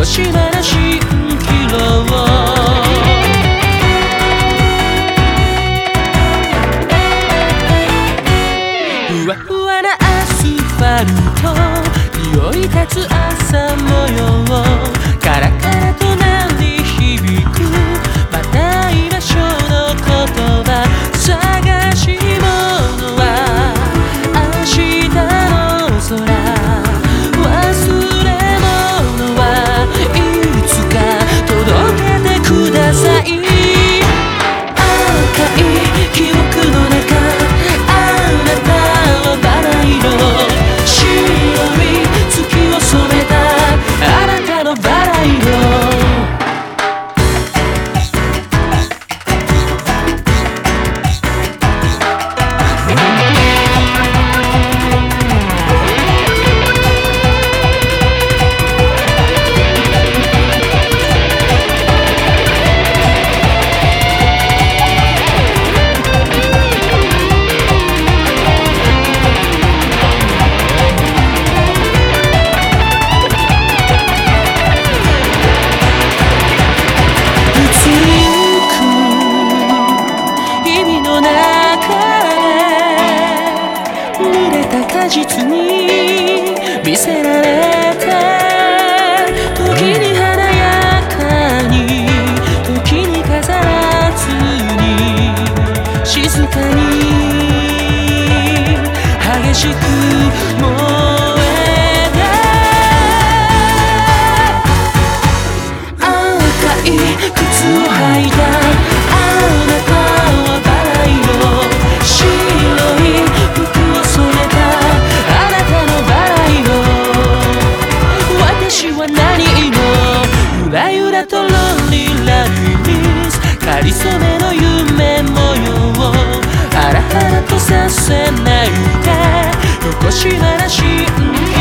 少しなら蜃気楼ふわふわなアスファルト、匂い立つ朝模様、カラカラと鳴り響くまた居場所の言葉、探し物は明日の空、忘れ物はいつか届けてください。赤い記憶の中、あなたはバラ色、白い月を染めたあなたのバラ色、果実に見せられて、時に華やかに時に飾らずに、静かに激しく燃えて、赤い靴を履いたあなたはバラ色、白い服を染めた私は何色、ゆらゆらとロンリーラリス、かりそめの夢模様、ハラハラとさせないで、少しなら蜃気